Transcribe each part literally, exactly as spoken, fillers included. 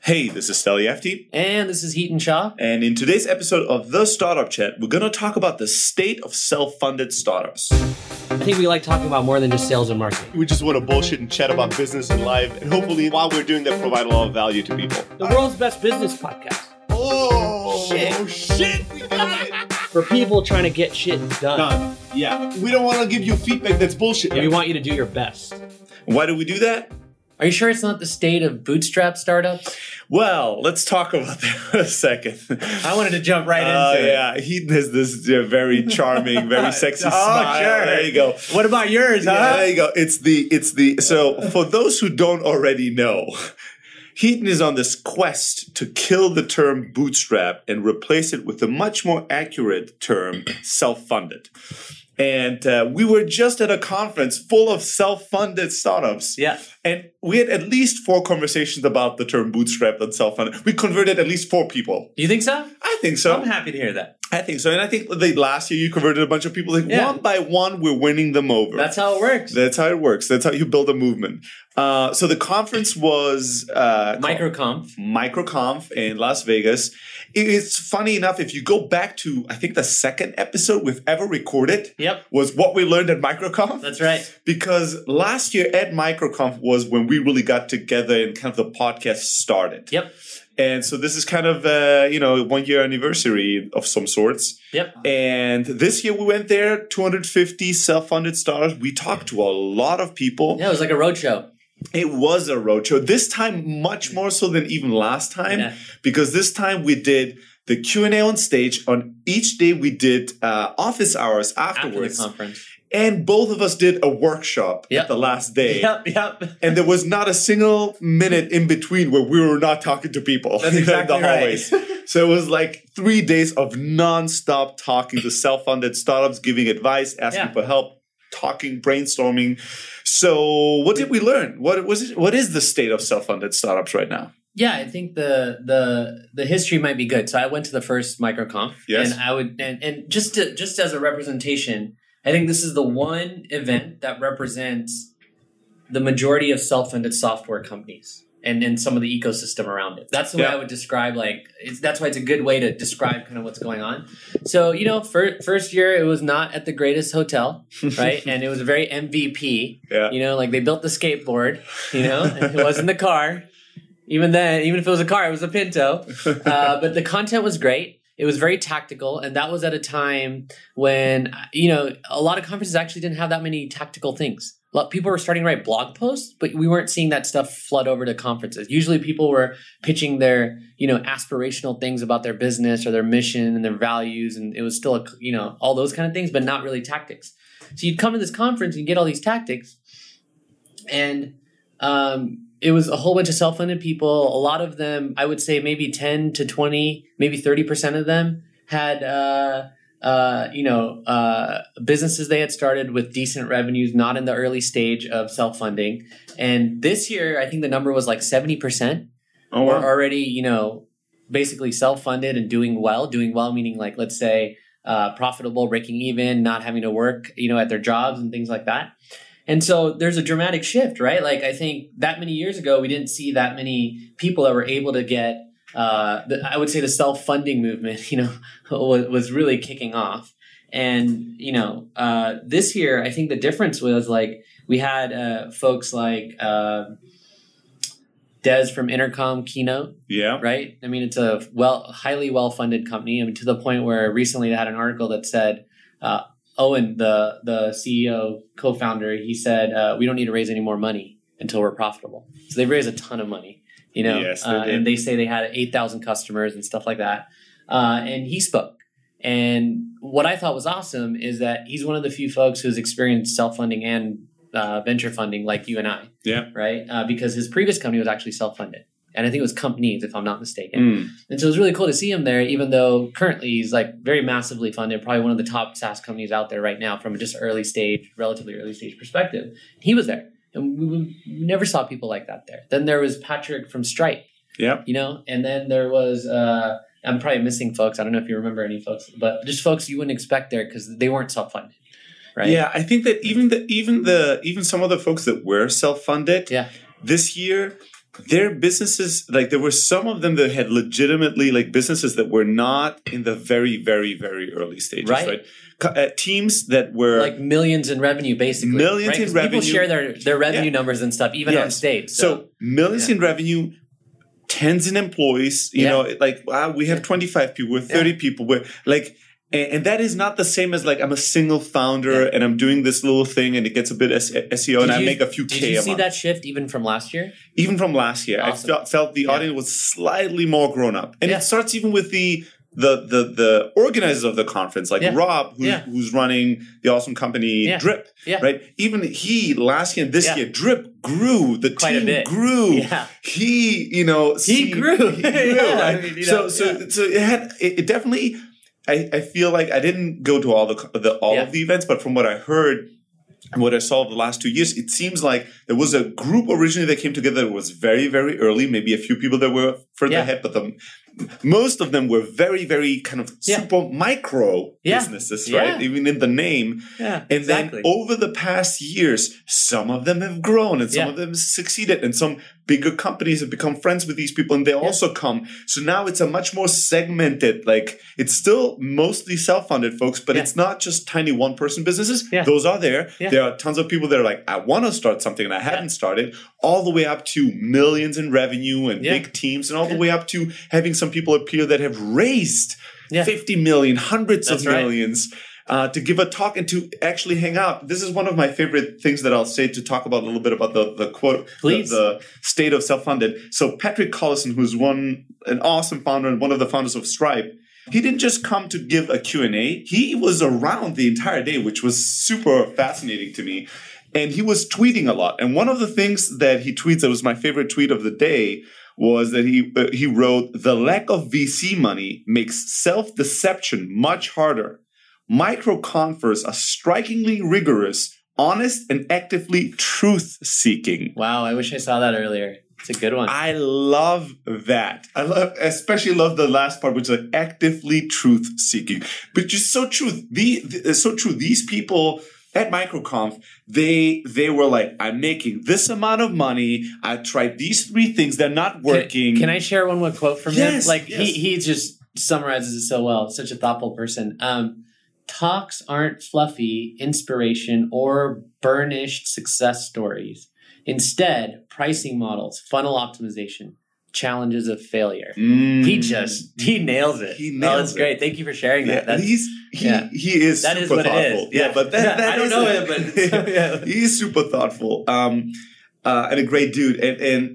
Hey, this is Steli Efti. And this is Heaton Shaw. And in today's episode of The Startup Chat, we're going to talk about the state of self-funded startups. I think we like talking about more than just sales and marketing. We just want to bullshit and chat about business and life. And hopefully, while we're doing that, provide a lot of value to people. The world's best business podcast. Oh, shit. Oh, shit. We got it. For people trying to get shit done. Done. Yeah. We don't want to give you feedback that's bullshit. And we want you to do your best. Why do we do that? Are you sure it's not the state of bootstrap startups? Well, let's talk about that for a second. I wanted to jump right uh, into it. Yeah, he has this uh, very charming, very sexy oh, smile. Sure. There you go. What about yours, huh? Yeah, there you go. It's the, it's the, so for those who don't already know, Heaton is on this quest to kill the term bootstrap and replace it with a much more accurate term, self-funded. And uh, we were just at a conference full of self-funded startups. Yeah. And we had at least four conversations about the term bootstrap and self-funded. We converted at least four people. You think so? I think so. I'm happy to hear that. I think so. And I think the last year you converted a bunch of people. Like Yeah. one by one, we're winning them over. That's how it works. That's how it works. That's how you build a movement. Uh, so the conference was uh, MicroConf. MicroConf in Las Vegas. It's funny enough, if you go back to, I think the second episode we've ever recorded Yep. was what we learned at MicroConf. That's right. Because last year at MicroConf was when we really got together and kind of the podcast started. Yep. And so this is kind of, uh, you know, one year anniversary of some sorts. Yep. And this year we went there, two hundred fifty self-funded startups. We talked to a lot of people. Yeah, it was like a roadshow. It was a roadshow. This time, much more so than even last time, Yeah. because this time we did the Q and A on stage. On each day, we did uh, office hours afterwards. After the conference. And both of us did a workshop Yep. at the last day. Yep, yep. And there was not a single minute in between where we were not talking to people That's in exactly the hallways. right. So it was like three days of nonstop talking to self-funded startups, giving advice, asking Yeah. for help, talking, brainstorming. So what did we learn? What was it, what is the state of self-funded startups right now? Yeah, I think the the the history might be good. So I went to the first MicroConf, Yes. and I would and, and just to, just as a representation, I think this is the one event that represents the majority of self-funded software companies and, and some of the ecosystem around it. That's the way Yeah. I would describe, like, it's, that's why it's a good way to describe kind of what's going on. So, you know, fir- first year, it was not at the greatest hotel, right? And it was a very M V P, Yeah. you know, like they built the skateboard, you know, it wasn't the car. Even then, even if it was a car, it was a Pinto. Uh, but the content was great. It was very tactical, and that was at a time when, you know, a lot of conferences actually didn't have that many tactical things. A lot, people were starting to write blog posts, but we weren't seeing that stuff flood over to conferences. Usually people were pitching their, you know, aspirational things about their business or their mission and their values, and it was still, a, you know, all those kind of things, but not really tactics. So you'd come to this conference and get all these tactics, and um, it was a whole bunch of self-funded people. A lot of them, I would say maybe ten to twenty, maybe thirty percent of them had, uh, uh, you know, uh, businesses they had started with decent revenues, not in the early stage of self-funding. And this year, I think the number was like seventy percent Oh, were wow. already, you know, basically self-funded and doing well. Doing well meaning like, let's say, uh, profitable, breaking even, not having to work, you know, at their jobs and things like that. And so there's a dramatic shift, right? Like I think that many years ago, we didn't see that many people that were able to get, uh, the, I would say the self-funding movement, you know, was, was really kicking off. And, you know, uh, this year, I think the difference was like we had uh, folks like uh, Des from Intercom Keynote, Yeah. right? I mean, it's a well, highly well-funded company. I mean, to the point where recently they had an article that said, uh, Owen, the the C E O, co-founder, he said, uh, we don't need to raise any more money until we're profitable. So they've raised a ton of money, you know, Yes, they uh, did. and they say they had eight thousand customers and stuff like that. Uh, and he spoke. And what I thought was awesome is that he's one of the few folks who's experienced self-funding and uh, venture funding like you and I, Yeah. right? Uh, because his previous company was actually self-funded. And I think it was Companies, if I'm not mistaken. Mm. And so it was really cool to see him there, even though currently he's like very massively funded, probably one of the top SaaS companies out there right now from just early stage, relatively early stage perspective. He was there. And we, we never saw people like that there. Then there was Patrick from Stripe, Yeah. you know, and then there was, uh, I'm probably missing folks. I don't know if you remember any folks, but just folks you wouldn't expect there because they weren't self-funded. Right? Yeah, I think that even the even the even some of the folks that were self-funded Yeah. this year, their businesses, like there were some of them that had legitimately like businesses that were not in the very, very, very early stages, right? Right. Co- Uh, teams that were Like millions in revenue, basically. Millions right? in 'Cause revenue. People share their, their revenue Yeah. numbers and stuff, even on Yes. stage. So, So, millions yeah. in revenue, tens in employees. You Yeah. know, like wow, we have Yeah. twenty-five people, we're thirty people. We're like, and, and that is not the same as like I'm a single founder Yeah. and I'm doing this little thing and it gets a bit S- SEO and Did I you- make a few did K you a see month. that shift even from last year? Even from last year, Awesome. I felt, felt the Yeah. audience was slightly more grown up, and Yeah. it starts even with the. The, the the organizers of the conference, like Yeah. Rob, who's, Yeah. who's running the awesome company Yeah. Drip, Yeah. right? Even he last year and this Yeah. year, Drip grew. The Quite a team bit. grew. Yeah. He, you know, He see- grew. He grew. Yeah, I right? mean, you so know, so yeah. so it had it, it definitely. I, I feel like I didn't go to all the, the all Yeah. of the events, but from what I heard and what I saw over the last two years, it seems like there was a group originally that came together that was very, very early, maybe a few people that were further Yeah. ahead, but the, most of them were very, very kind of Yeah. super micro Yeah. businesses, Yeah. right? Even in the name. Yeah, And exactly. then over the past years, some of them have grown and some Yeah. of them have succeeded and some bigger companies have become friends with these people and they also come. So now it's a much more segmented, like it's still mostly self-funded folks, but Yeah. it's not just tiny one-person businesses. Yeah. Those are there. Yeah. There are tons of people that are like, I want to start something and I haven't Yeah. started, all the way up to millions in revenue and Yeah. big teams and all the Yeah. way up to having some people appear that have raised Yeah. fifty million, hundreds That's of right. millions. Uh, to give a talk and to actually hang out. This is one of my favorite things that I'll say to talk about a little bit about the, the quote, the, Please. the state of self-funded. So Patrick Collison, who's one, an awesome founder and one of the founders of Stripe, he didn't just come to give a Q and A. He was around the entire day, which was super fascinating to me. And he was tweeting a lot. And one of the things that he tweets that was my favorite tweet of the day was that he uh, he wrote, "The lack of V C money makes self-deception much harder. Micro-conference are strikingly rigorous, honest, and actively truth-seeking." Wow, I wish I saw that earlier. It's a good one. I love that. I love, especially love the last part, which is like actively truth-seeking. But just so true. The, the so true. These people at MicroConf, they they were like, I'm making this amount of money. I tried these three things. They're not working. Can, can I share one more quote from Yes, him? Like yes. he he just summarizes it so well. Such a thoughtful person. Um, talks aren't fluffy inspiration or burnished success stories. Instead, pricing models, funnel optimization, challenges of failure. Mm. He just he nails it. He oh, nails that's it. great. Thank you for sharing Yeah, that. That's, he's he yeah. he is That is super what it is. thoughtful. Yeah. but that, that I don't is know it. him, but yeah. He's super thoughtful. Um, uh, and a great dude. And and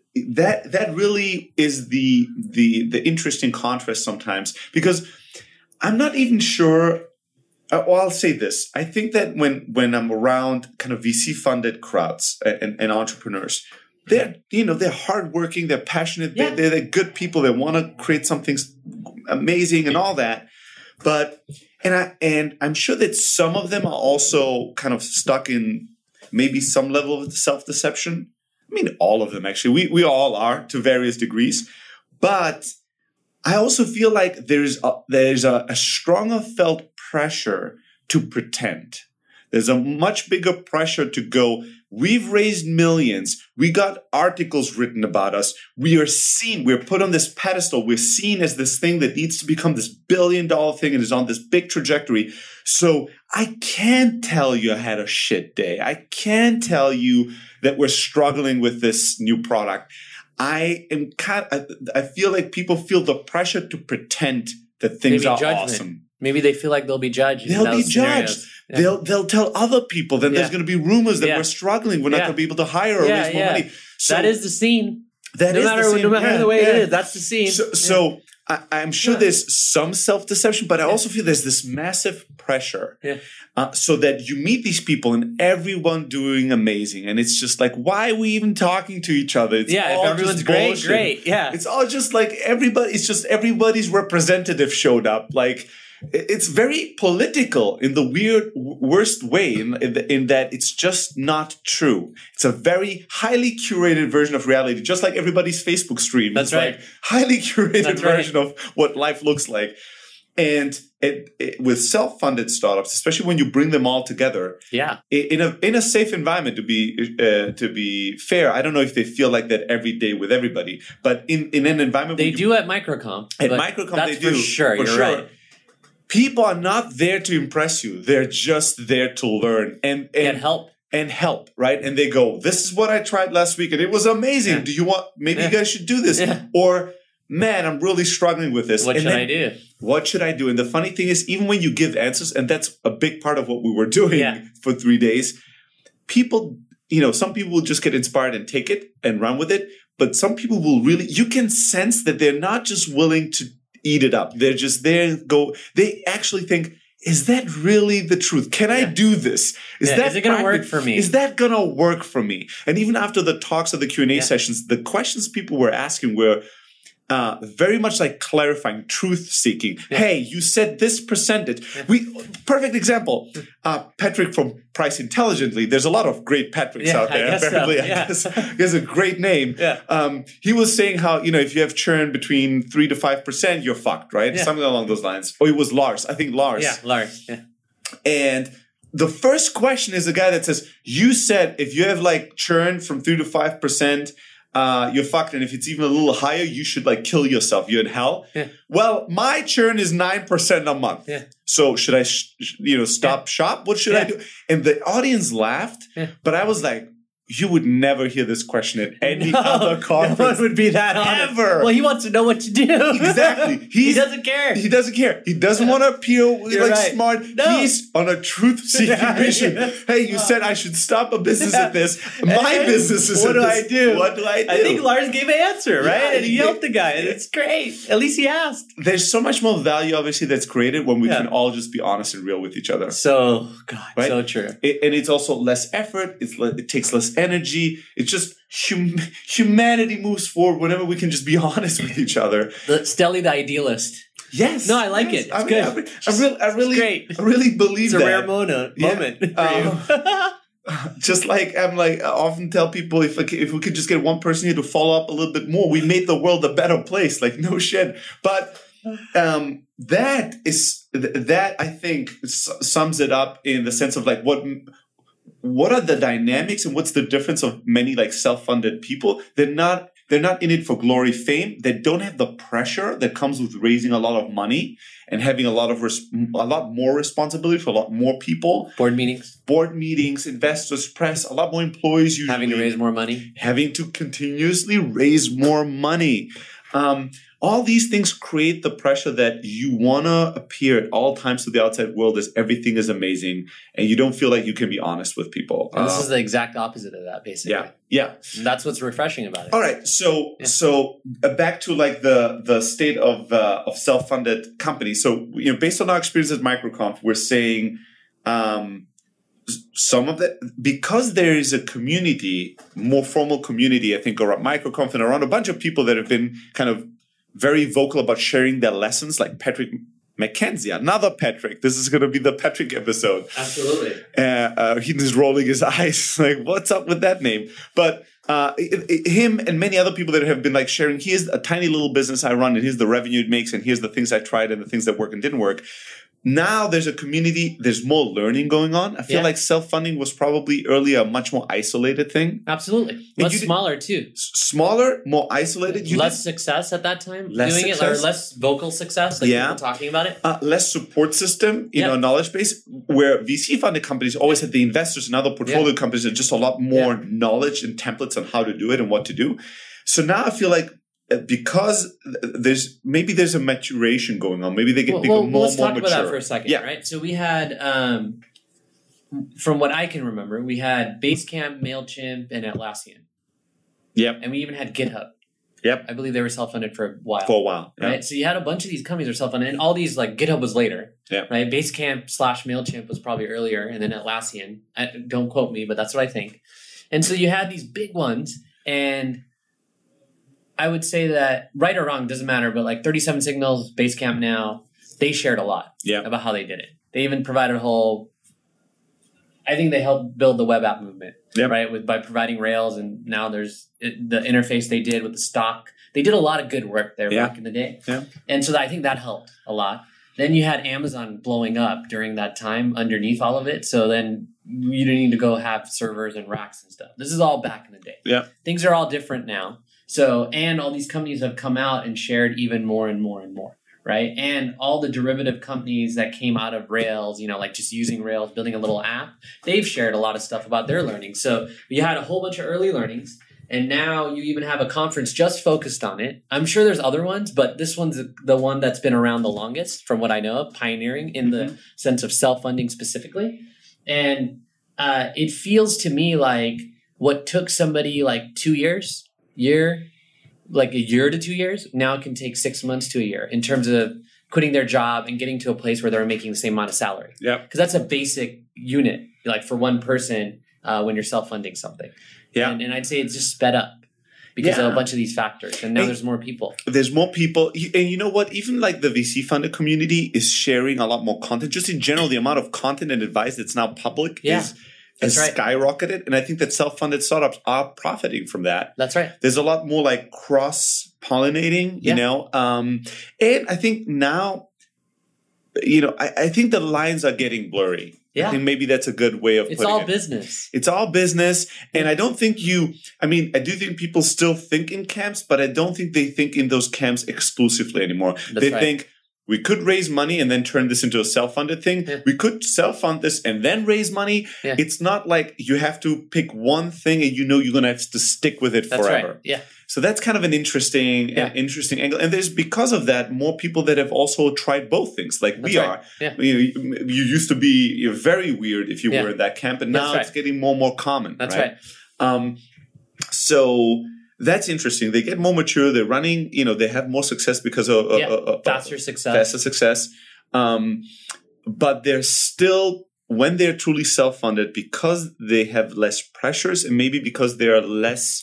that that really is the the the interesting contrast sometimes, because I'm not even sure. Uh, well, I'll say this. I think that when when I'm around kind of V C funded crowds and, and entrepreneurs, they're you know they're hardworking, they're passionate, Yeah. they're, they're good people. They want to create something s- amazing and all that. But and I and I'm sure that some of them are also kind of stuck in maybe some level of self deception. I mean, all of them actually. We we all are to various degrees, but I also feel like there's a, there's a, a stronger felt pressure to pretend. There's a much bigger pressure to go, we've raised millions. We got articles written about us. We are seen. We're put on this pedestal. We're seen as this thing that needs to become this billion dollar thing and is on this big trajectory. So I can tell you I had a shit day. I can tell you that we're struggling with this new product. I am kind of, I feel like people feel the pressure to pretend that things Maybe are judgment. awesome. Maybe they feel like they'll be judged. in They'll be those scenarios. judged. Yeah. They'll they'll tell other people. Then there's Yeah. going to be rumors that Yeah. we're struggling. We're not Yeah. going to be able to hire or Yeah, raise more yeah. money. So that is the scene. that no is matter the same, no matter yeah, the way yeah. it is, that's the scene. So, Yeah. so I, I'm sure Yeah. there's some self-deception, but I also feel there's this massive pressure. Yeah. Uh, so that you meet these people and everyone doing amazing, and it's just like, why are we even talking to each other? It's yeah, all if everyone's just great, bullshit. great. Yeah. It's all just like everybody. It's just everybody's representative showed up. Like it- it's very political in the weird, w- worst way. In, in, the, in that it's just not true. It's a very highly curated version of reality, just like everybody's Facebook stream. That's it's right. like highly curated That's right. version of what life looks like. And it, it, with self-funded startups, especially when you bring them all together, yeah, in a in a safe environment, to be uh, to be fair, I don't know if they feel like that every day with everybody, but in, in an environment they where you, do at Microcomp. at but Microcomp that's they do for sure. for You're sure. right. People are not there to impress you; they're just there to learn and and Get help. and help, right? And they go, "This is what I tried last week, and it was amazing. Yeah. Do you want? Maybe Yeah. you guys should do this." Yeah. Or, "Man, I'm really struggling with this. What And should then, I do? What should I do?" And the funny thing is, even when you give answers, and that's a big part of what we were doing Yeah. for three days, people, you know, some people will just get inspired and take it and run with it. But some people will really, you can sense that they're not just willing to eat it up. They're just there and go, they actually think, is that really the truth? Can I Yeah. do this? Is Yeah, that is it gonna work practic- for me? Is that going to work for me? And even after the talks of the Q and A Yeah. sessions, the questions people were asking were, uh, very much like clarifying, truth seeking. Yeah. Hey, you said this percentage. Yeah. We perfect example. Uh, Patrick from Price Intelligently. There's a lot of great Patricks Yeah, out I there. guess so. Apparently, I Yeah. guess he has a great name. Yeah. Um, he was saying how, you know, if you have churn between three to five percent, you're fucked, right? Yeah. Something along those lines. Or it was Lars. I think Lars. Yeah, Lars. Yeah. And the first question is the guy that says, you said if you have like churn from three to five percent, uh, you're fucked. And if it's even a little higher, you should like kill yourself. You're in hell. Yeah. Well, my churn is nine percent a month. Yeah. So should I, sh- you know, stop shop? What should I Yeah. do? And the audience laughed, Yeah. but I was like, you would never hear this question at any No, other no conference. one would be that honest. Ever. Well, he wants to know what to do. Exactly. he He's- doesn't care. He doesn't care. He doesn't want to appear You're like right. smart. No. He's on a truth-seeking Yeah. mission. Hey, you said I should stop a business Yeah. at this. My And business is what at do this. I do? What do I do? I think Lars gave an answer, right? Yeah, and he he helped did. the guy, and it's great. At least he asked. There's so much more value, obviously, that's created when we Yeah. can all just be honest and real with each other. So, God, Right? so true. It, and it's also less effort. It's le- it takes less energy. It's just hum- humanity moves forward whenever we can just be honest with each other. The Stelly the idealist. Yes. No, I like yes. it. It's I mean, good. I, re- I really, I really, great. I really believe It's a that. rare mono- Yeah. moment for Uh, you. Just like I'm like I often tell people, if I c- if we could just get one person here to follow up a little bit more, we made the world a better place. Like no shit. But um, that is th- that I think s- sums it up in the sense of like what what are the dynamics and what's the difference of many like self-funded people? They're not they're not in it for glory, fame. They don't have the pressure that comes with raising a lot of money and having a lot of res- a lot more responsibility for a lot more people. Board meetings, Board meetings, investors, press, a lot more employees usually having to raise more money. having to continuously raise more money. Um, all these things create the pressure that you want to appear at all times to the outside world as everything is amazing, and you don't feel like you can be honest with people. And this Uh, is the exact opposite of that, basically. yeah, yeah. And that's what's refreshing about it. All right, so Yeah. so uh, back to like the the state of uh, of self funded companies. So you know, based on our experience at Microconf, we're saying. Um, Some of that, because there is a community, more formal community, I think, around Microconf and around a bunch of people that have been kind of very vocal about sharing their lessons, like Patrick McKenzie, another Patrick. This is going to be the Patrick episode. Absolutely. Uh, uh, he is rolling his eyes, like, what's up with that name? But uh, it, it, him and many other people that have been like sharing, here's a tiny little business I run, and here's the revenue it makes, and here's the things I tried and the things that work and didn't work. Now there's a community, there's more learning going on. I feel Yeah. like self-funding was probably earlier a much more isolated thing. Absolutely. you Much did- smaller, too. S- smaller, more isolated. You Less success at that time Less doing success. it, or less vocal success, like Yeah. people talking about it. uh, less support system, you Yeah. know, knowledge base, where V C-funded companies always had the investors and other portfolio companies and just a lot more knowledge and templates on how to do it and what to do. So now I feel like uh, because th- there's maybe there's a maturation going on. Maybe they get Well, become well, more let's and more talk mature. about that for a second, Yeah. right? So we had, um, from what I can remember, we had Basecamp, MailChimp, and Atlassian. Yep. And we even had GitHub. Yep. I believe they were self-funded for a while. For a while. Yeah. Right? So you had a bunch of these companies that were self-funded, and all these, like, GitHub was later. Yeah. Right? Basecamp slash MailChimp was probably earlier, and then Atlassian. I, don't quote me, but that's what I think. And so you had these big ones, and I would say that, right or wrong, doesn't matter, but like thirty-seven Signals, Basecamp now, they shared a lot Yeah. about how they did it. They even provided a whole, I think they helped build the web app movement, Yep. right? With by providing Rails, and now there's it, the interface they did with the stock. They did a lot of good work there Yeah. back in the day. Yeah. And so I think that helped a lot. Then you had Amazon blowing up during that time underneath all of it. So then you didn't need to go have servers and racks and stuff. This is all back in the day. Yeah. Things are all different now. So, and all these companies have come out and shared even more and more and more, right? And all the derivative companies that came out of Rails, you know, like just using Rails, building a little app, they've shared a lot of stuff about their learning. So you had a whole bunch of early learnings. And now you even have a conference just focused on it. I'm sure there's other ones, but this one's the one that's been around the longest from what I know of, pioneering in the mm-hmm. sense of self-funding specifically. And uh, it feels to me like what took somebody like two years, year, like a year to two years, now it can take six months to a year in terms of quitting their job and getting to a place where they're making the same amount of salary. Yeah. Because that's a basic unit, like for one person uh, when you're self-funding something. Yeah. And, and I'd say it's just sped up because yeah. of a bunch of these factors. And now and there's more people. There's more people. And you know what? Even like the V C funded community is sharing a lot more content. Just in general, the amount of content and advice that's now public yeah. is has right. skyrocketed. And I think that self-funded startups are profiting from that. That's right. There's a lot more like cross-pollinating, you yeah. know. Um, and I think now, you know, I, I think the lines are getting blurry. Yeah. I think maybe that's a good way of it's putting it. It's all business. It's all business. And I don't think you, I mean, I do think people still think in camps, but I don't think they think in those camps exclusively anymore. That's they right. think we could raise money and then turn this into a self-funded thing. Yeah. We could self-fund this and then raise money. Yeah. It's not like you have to pick one thing and you know you're going to have to stick with it that's forever. Right. Yeah. So that's kind of an interesting, yeah. an interesting angle. And there's, because of that, more people that have also tried both things, like that's we right. are. Yeah. You know, you used to be you're very weird if you yeah. were in that camp, and now right. it's getting more and more common. That's right. right. Um, so that's interesting. They get more mature. They're running, you know, they have more success because of yeah. uh, uh, faster uh, success. Faster success. Um, but they're still, when they're truly self-funded, because they have less pressures and maybe because they're less,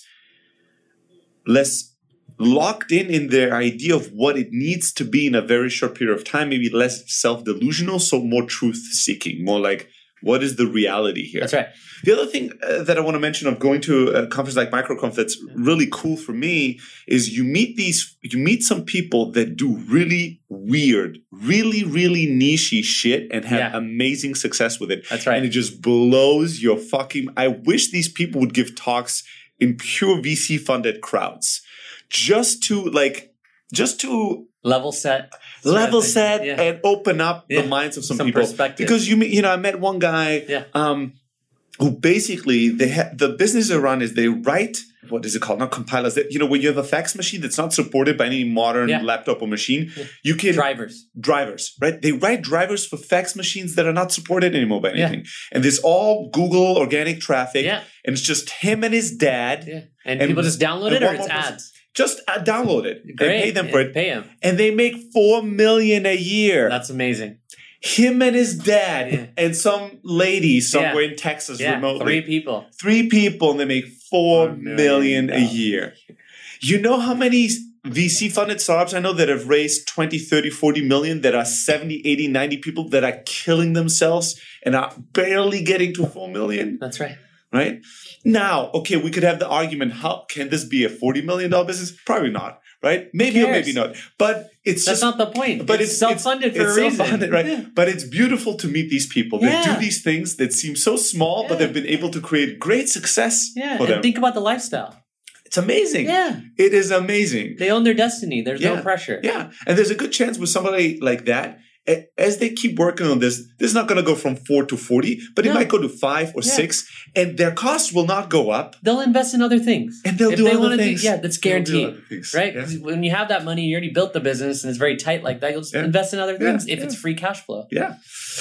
less locked in in their idea of what it needs to be in a very short period of time, maybe less self-delusional, so more truth-seeking, more like, what is the reality here? That's right. The other thing uh, that I want to mention of going to a conference like MicroConf that's really cool for me is you meet these, you meet some people that do really weird, really, really niche-y shit and have yeah. amazing success with it. That's right. And it just blows your fucking, I wish these people would give talks in pure V C-funded crowds. Just to like, just to level set, level set, yeah. and open up yeah. the minds of some, some people. Perspective. Because you, you know, I met one guy yeah. um, who basically they ha- the business they run is they write what is it called? Not compilers. They, you know, when you have a fax machine that's not supported by any modern yeah. laptop or machine, yeah. you can drivers, drivers, right? They write drivers for fax machines that are not supported anymore by anything, yeah. and there's all Google organic traffic, yeah. and it's just him and his dad, yeah. and, and people just download it or it's ads. Just uh, download it Great. and pay them yeah, for it. Pay them, and they make four million a year. That's amazing. Him and his dad yeah. and some lady somewhere yeah. in Texas yeah. remotely. Three people. Three people, and they make four million, million a dollars. year. You know how many V C-funded startups I know that have raised twenty, thirty, forty million that are seventy, eighty, ninety people that are killing themselves and are barely getting to four million? That's right. Right? Now, okay, we could have the argument, how can this be a forty million dollars business? Probably not, right? Maybe or maybe not. But it's That's just... not the point. But it's, it's self-funded it's, for it's a reason. Self-funded, right? Yeah. But it's beautiful to meet these people yeah. that do these things that seem so small, yeah. but they've been able to create great success yeah. for and them. think about the lifestyle. It's amazing. Yeah. It is amazing. They own their destiny. There's yeah. no pressure. Yeah. And there's a good chance with somebody like that, as they keep working on this, this is not going to go from four to forty, but it no. might go to five or yeah. six, and their costs will not go up. They'll invest in other things. And they'll if do they other things. Do, yeah, that's guaranteed. Right? Yeah. When you have that money, you already built the business and it's very tight like that, you'll just yeah. invest in other things yeah. if yeah. it's free cash flow. Yeah.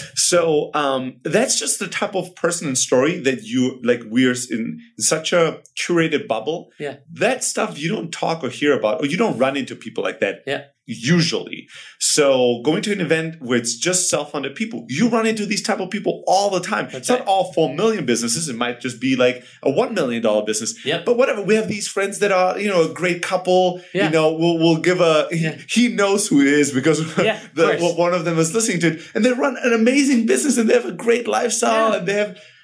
So um, that's just the type of person and story that you, like, we're in such a curated bubble. Yeah. That stuff you don't talk or hear about, or you don't run into people like that. Yeah. Usually. So going to an event where it's just self-funded people, you run into these type of people all the time. That's it's right. not all four million businesses. It might just be like a one million dollars business. Yep. But whatever. We have these friends that are, you know, a great couple. Yeah. You know, we'll, we'll give a, yeah. he, he knows who it is because yeah, the, one of them is listening to it. And they run an amazing business and they have a great lifestyle yeah. and they have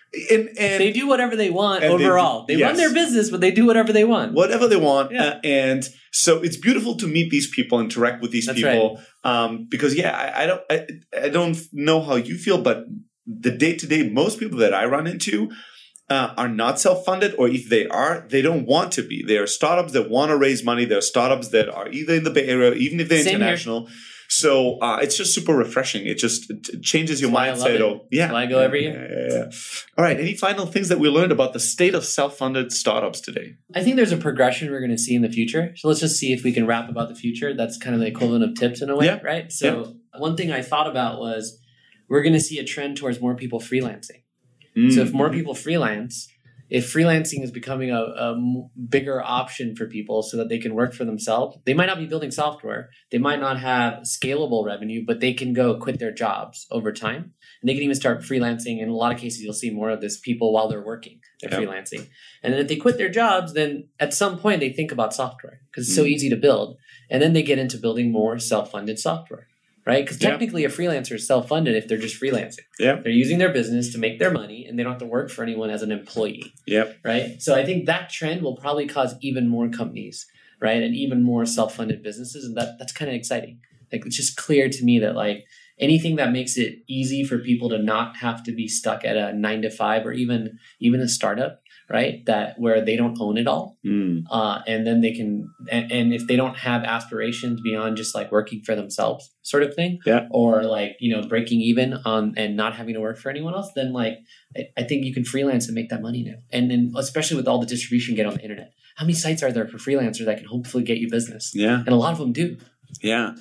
And, and They do whatever they want and they do- overall. They, yes. run their business, but they do whatever they want. whatever they want. Yeah. Uh, and so it's beautiful to meet these people, interact with these That's people. Um, because yeah, I, I don't, I, I don't know how you feel, but the day to day, most people that I run into uh, are not self-funded, or if they are, they don't want to be. They are startups that want to raise money. They're startups that are either in the Bay Area, even if they're Same international. Here. So uh, it's just super refreshing. It just it changes your That's why I mindset. love it. Oh, yeah, That's why I go every year. Yeah, yeah, yeah. All right. Any final things that we learned about the state of self-funded startups today? I think there's a progression we're going to see in the future. So let's just see if we can rap about the future. That's kind of the equivalent of tips in a way, Yeah. right? So one thing I thought about was we're going to see a trend towards more people freelancing. Mm. So if more people freelance, if freelancing is becoming a, a m- bigger option for people so that they can work for themselves, they might not be building software. They might not have scalable revenue, but they can go quit their jobs over time. And they can even start freelancing. In a lot of cases, you'll see more of this people while they're working, they're Yeah. freelancing. And then if they quit their jobs, then at some point they think about software because it's so Mm. easy to build. And then they get into building more self-funded software. Right? Because Yeah. technically a freelancer is self-funded if they're just freelancing. Yeah. They're using their business to make their money and they don't have to work for anyone as an employee. Yep. Right? So I think that trend will probably cause even more companies, right? And even more self-funded businesses. And that that's kind of exciting. Like it's just clear to me that like anything that makes it easy for people to not have to be stuck at a nine to five or even even a startup, right? That where they don't own it all. Mm. Uh, and then they can, and, and if they don't have aspirations beyond just like working for themselves sort of thing, Yeah. or like, you know, breaking even on and not having to work for anyone else, then like, I, I think you can freelance and make that money now. And then especially with all the distribution you get on the internet, how many sites are there for freelancers that can hopefully get you business? Yeah. And a lot of them do. Yeah.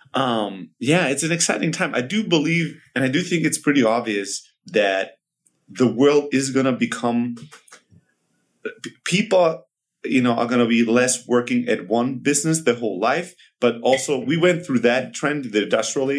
Um, yeah, it's an exciting time. I do believe, and I do think it's pretty obvious that the world is going to become, p- people, you know, are going to be less working at one business their whole life. But also we went through that trend, the industrial age.